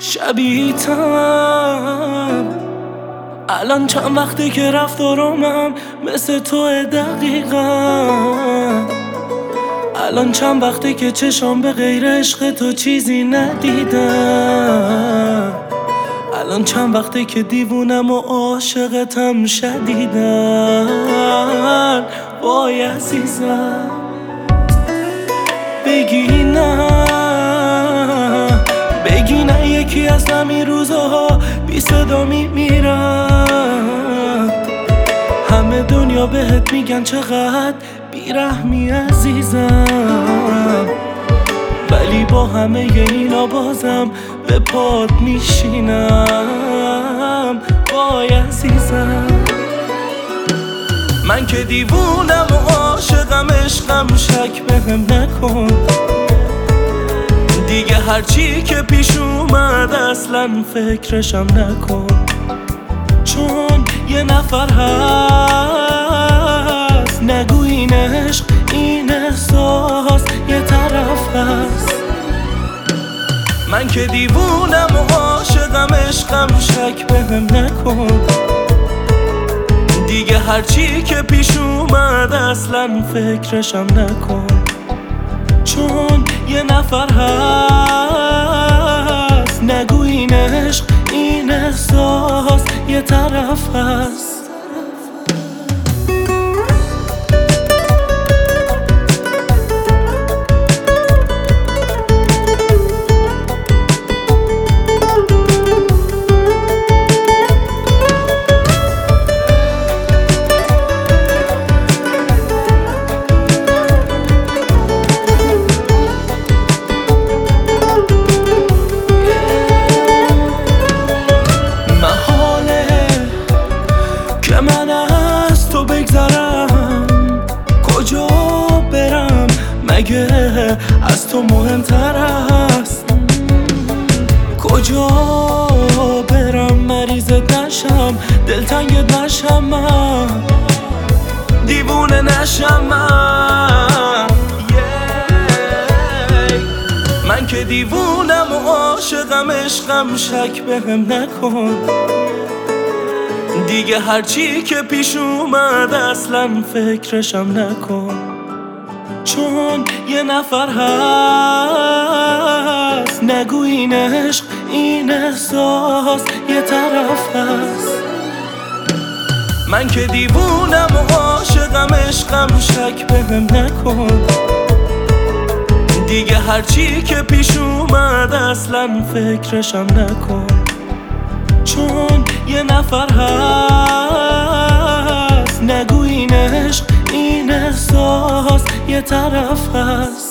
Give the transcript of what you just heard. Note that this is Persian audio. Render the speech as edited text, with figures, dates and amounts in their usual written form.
شبیه‌تم. الان چند وقته که رفتارامم مثل تو دقیقا. الان چند وقته که چشام به غیر عشق تو چیزی ندیدم. الان چند وقته که دیوونم و عاشقتم شدیدن. وای عزیزم بگی نه یکی از همین روزها بی صدا میمیرم. همه دنیا بهت میگن چقدر بیرحمی عزیزم، ولی با همه اینا بازم به پات میشینم. وای عزیزم من که دیوونم و عاشقم، عشقم شک بهم نکن دیگه. هرچی که پیش اومد اصلا فکرشم نکن، چون یه نفر هست نگو این عشق این احساس یه طرف هست. من که دیوونم و عاشقم، عشقم شک بهم نکن دیگه. هرچی که پیش اومد اصلا فکرشم نکن، چون یه نفر هست نگو این عشق این احساس یه طرف هست. من از تو بگذرم کجا برم، مگه از تو مهمتر است؟ کجا برم مریضت نشم، دلتنگت نشم، من دیوونه نشم من که دیوونم و عاشقم، عشقم شک بهم نکن دیگه. هرچی که پیش اومد اصلا فکرشم نکن، چون یه نفر هست نگو این عشق این احساس یه طرف هست. من که دیوونم و عاشقم، عشقم شک بهم نکن دیگه. هرچی که پیش اومد اصلا فکرشم نکن، چون یه نفر هست نگو این عشق این احساس یه طرف هست.